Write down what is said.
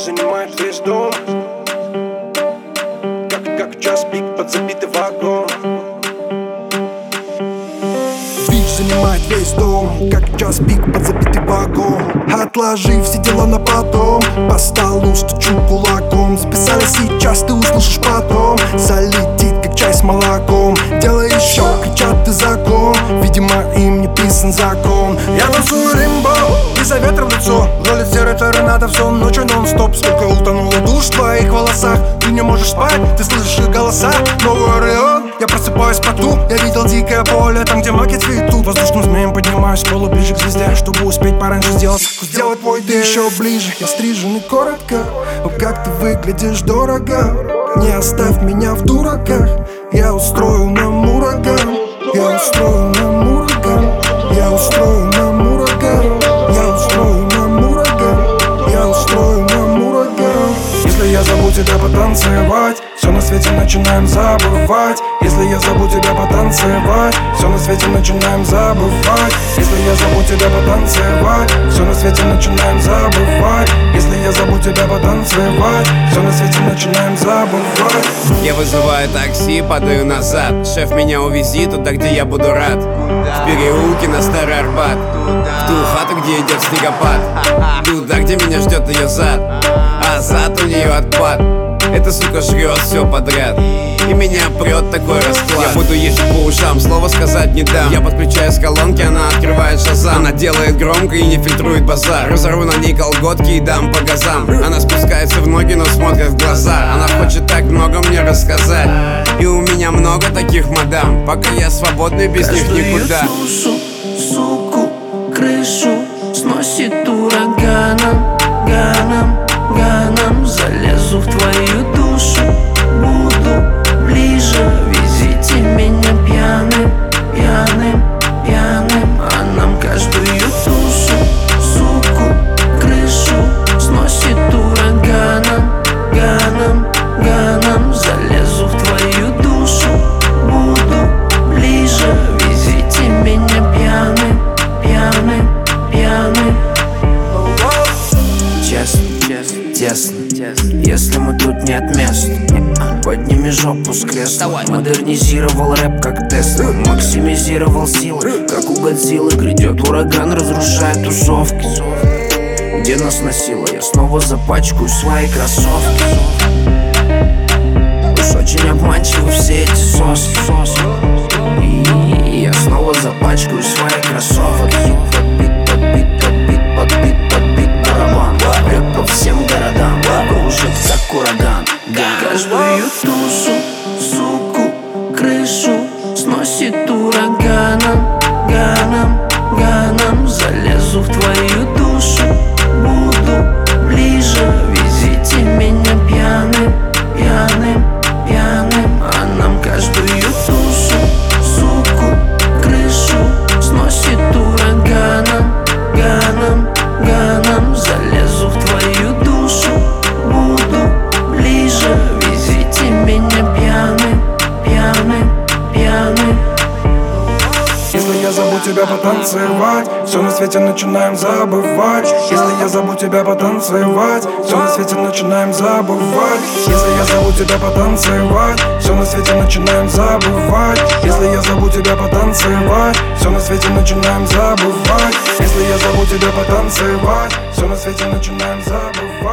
Бич занимает весь дом, как час пик под забитый вагон. Бич занимает весь дом, как час пик под забитый вагон. Отложи все дела на потом, по столу стучу кулаком. Записали сейчас, ты услышишь потом. Залетит, как чай с молоком. Делай еще, кричат, ты закон. Видимо, им не писан закон. Я танцую римбо, из-за ветра в лицо. Ролит серый торнадо всю ночь нон-стоп. Сколько утонула душ в твоих волосах. Ты не можешь спать, ты слышишь их голоса. Новый Орион, я просыпаюсь в поту. Я видел дикое поле, там где маки цветут. Воздушным змеем поднимаюсь с пола ближе к звезде, чтобы успеть пораньше сделать твой ты еще ближе. Я стрижен и коротко, но как ты выглядишь дорого. Не оставь меня в дураках. Я устрою нам ураган. Я устрою нам ураган. Я устрою нам ураган. Я устрою нам ураган. Я устрою нам ураган. Если я зову тебя потанцевать, все на свете начинаем забывать. Если я зову тебя потанцевать, все на свете начинаем забывать. Если я зову тебя потанцевать, все на свете начинаем забывать. Если я зову тебя потанцевать, все на свете начинаем забывать. Я вызываю такси, падаю назад. Шеф, меня увези туда, где я буду рад. В переулке на Старый Арбат, в ту хату, где идет снегопад. Туда, где меня ждет ее зад, а зад у нее отпад. Эта сука жрет все подряд, и меня прет такой расклад. Я буду ездить по ушам, слова сказать не дам. Я подключаю с колонки, она открывает шазам. Она делает громко и не фильтрует базар. Разорву на ней колготки и дам по газам. Она спускается в ноги, но смотрит в глаза. Она хочет так много мне рассказать, и у меня много таких мадам. Пока я свободный, без них никуда. Каждую суку, крышу сносит ураганом, ганом. Залезу в твою душу, буду ближе. Везите меня пьяным, а нам каждую душу, суку, крышу сносит ураганом, ганом. Залезу в твою душу, буду ближе. Везите меня пьяным. Тесно, если мы тут нет мест, подними жопу с кресла. Модернизировал рэп как Тесла, максимизировал силы, как у Годзиллы. Грядет ураган, разрушает тусовки. Где нас носило, я снова запачкаю свои кроссовки. Уж очень обманчивы все эти соски. И я снова запачкаю свои кроссовки. Подбит барабан, прет по всем городам, кружится как ураган. Каждую душу, суку, крышу сносит ураганом, залезу в твою душу, буду ближе. Везите меня пьяным, а нам каждую душу, суку, крышу сносит ураганом, залезу в твою душу, буду ближе. Везите меня пьяным. Если я зову тебя потанцевать, все на свете начинаем забывать. Если я зову тебя потанцевать, все на свете начинаем забывать. Если я зову тебя потанцевать, все на свете начинаем забывать. Если я зову тебя потанцевать, все на свете начинаем забывать. Если я зову тебя потанцевать, все на свете начинаем забывать.